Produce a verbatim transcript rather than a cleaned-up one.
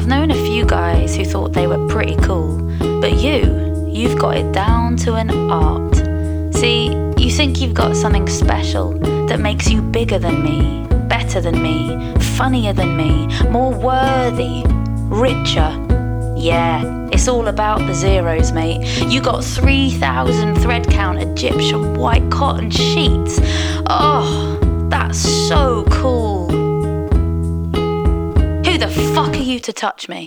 I've known a few guys who thought they were pretty cool, but you, you've got it down to an art. See, you think you've got something special that makes you bigger than me, better than me, funnier than me, more worthy, richer. Yeah, it's all about the zeros, mate. You got three thousand thread count Egyptian white cotton sheets. Oh, that's so cool. Who the fuck are you to touch me?